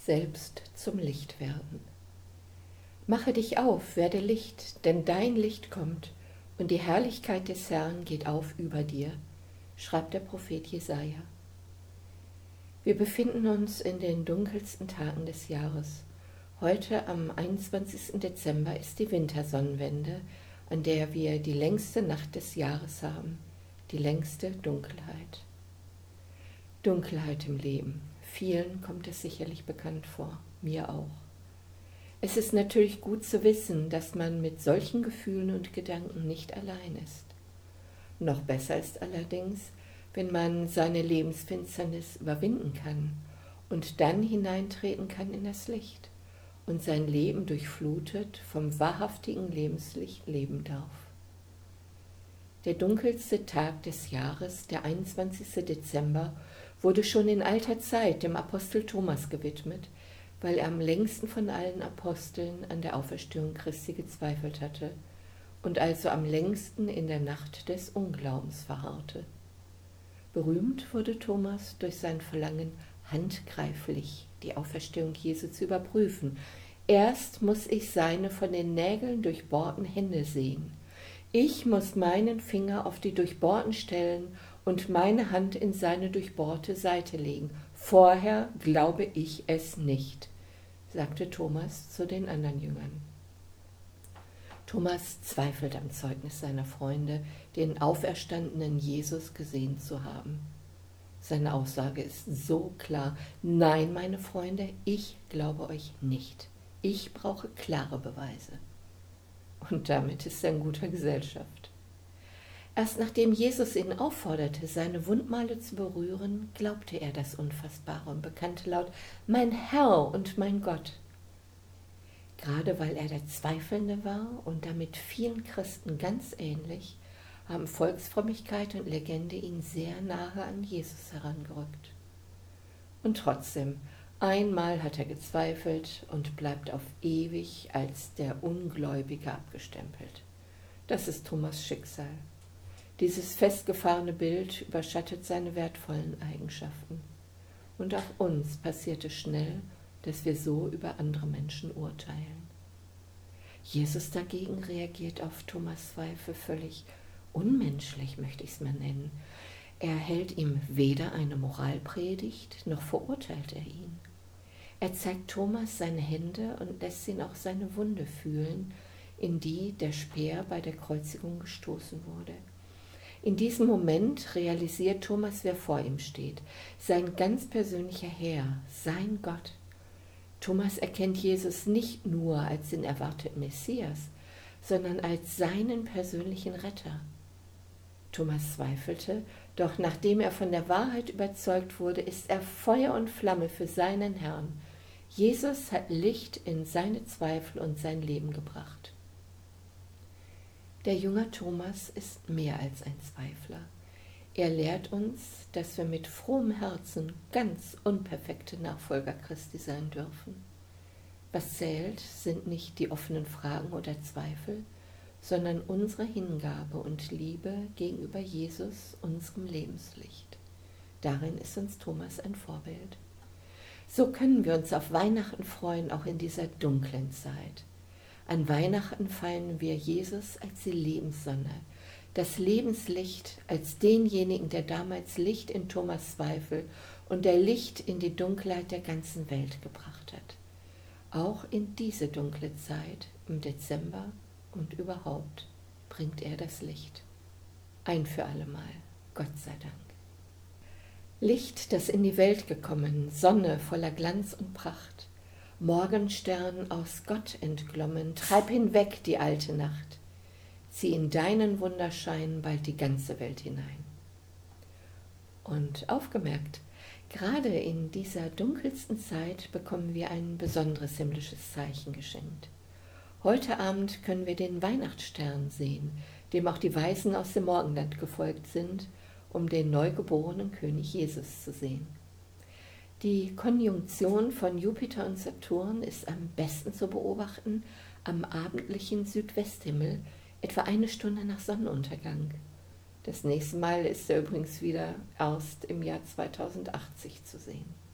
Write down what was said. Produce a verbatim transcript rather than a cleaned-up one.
selbst zum Licht werden. Mache dich auf, werde Licht, denn dein Licht kommt und die Herrlichkeit des Herrn geht auf über dir, schreibt der Prophet Jesaja. Wir befinden uns in den dunkelsten Tagen des Jahres. Heute am einundzwanzigsten Dezember ist die Wintersonnenwende, an der wir die längste Nacht des Jahres haben, die längste Dunkelheit. Dunkelheit im Leben. Vielen kommt es sicherlich bekannt vor, mir auch. Es ist natürlich gut zu wissen, dass man mit solchen Gefühlen und Gedanken nicht allein ist. Noch besser ist allerdings, wenn man seine Lebensfinsternis überwinden kann und dann hineintreten kann in das Licht und sein Leben durchflutet vom wahrhaftigen Lebenslicht leben darf. Der dunkelste Tag des Jahres, der einundzwanzigste Dezember, wurde schon in alter Zeit dem Apostel Thomas gewidmet, weil er am längsten von allen Aposteln an der Auferstehung Christi gezweifelt hatte und also am längsten in der Nacht des Unglaubens verharrte. Berühmt wurde Thomas durch sein Verlangen, handgreiflich die Auferstehung Jesu zu überprüfen. Erst muss ich seine von den Nägeln durchbohrten Hände sehen. Ich muss meinen Finger auf die durchbohrten Stellen und meine Hand in seine durchbohrte Seite legen. Vorher glaube ich es nicht, sagte Thomas zu den anderen Jüngern. Thomas zweifelt am Zeugnis seiner Freunde, den auferstandenen Jesus gesehen zu haben. Seine Aussage ist so klar: Nein, meine Freunde, ich glaube euch nicht. Ich brauche klare Beweise. Und damit ist er in guter Gesellschaft. Erst nachdem Jesus ihn aufforderte, seine Wundmale zu berühren, glaubte er das Unfassbare und bekannte laut: Mein Herr und mein Gott. Gerade weil er der Zweifelnde war und damit vielen Christen ganz ähnlich, haben Volksfrömmigkeit und Legende ihn sehr nahe an Jesus herangerückt. Und trotzdem, einmal hat er gezweifelt und bleibt auf ewig als der Ungläubige abgestempelt. Das ist Thomas' Schicksal. Dieses festgefahrene Bild überschattet seine wertvollen Eigenschaften. Und auch uns passiert es schnell, dass wir so über andere Menschen urteilen. Jesus dagegen reagiert auf Thomas' Zweifel völlig unmenschlich, möchte ich es mal nennen. Er hält ihm weder eine Moralpredigt, noch verurteilt er ihn. Er zeigt Thomas seine Hände und lässt ihn auch seine Wunde fühlen, in die der Speer bei der Kreuzigung gestoßen wurde. In diesem Moment realisiert Thomas, wer vor ihm steht, sein ganz persönlicher Herr, sein Gott. Thomas erkennt Jesus nicht nur als den erwarteten Messias, sondern als seinen persönlichen Retter. Thomas zweifelte, doch nachdem er von der Wahrheit überzeugt wurde, ist er Feuer und Flamme für seinen Herrn. Jesus hat Licht in seine Zweifel und sein Leben gebracht. Der junge Thomas ist mehr als ein Zweifler. Er lehrt uns, dass wir mit frohem Herzen ganz unperfekte Nachfolger Christi sein dürfen. Was zählt, sind nicht die offenen Fragen oder Zweifel, sondern unsere Hingabe und Liebe gegenüber Jesus, unserem Lebenslicht. Darin ist uns Thomas ein Vorbild. So können wir uns auf Weihnachten freuen, auch in dieser dunklen Zeit. An Weihnachten feiern wir Jesus als die Lebenssonne, das Lebenslicht als denjenigen, der damals Licht in Thomas' Zweifel und der Licht in die Dunkelheit der ganzen Welt gebracht hat. Auch in diese dunkle Zeit im Dezember und überhaupt bringt er das Licht. Ein für allemal, Gott sei Dank. Licht, das in die Welt gekommen, Sonne voller Glanz und Pracht, Morgenstern aus Gott entglommen, treib hinweg die alte Nacht, zieh in deinen Wunderschein bald die ganze Welt hinein. Und aufgemerkt, gerade in dieser dunkelsten Zeit bekommen wir ein besonderes himmlisches Zeichen geschenkt. Heute Abend können wir den Weihnachtsstern sehen, dem auch die Weisen aus dem Morgenland gefolgt sind, um den neugeborenen König Jesus zu sehen. Die Konjunktion von Jupiter und Saturn ist am besten zu beobachten am abendlichen Südwesthimmel, etwa eine Stunde nach Sonnenuntergang. Das nächste Mal ist er übrigens wieder erst im Jahr zweitausendachtzig zu sehen.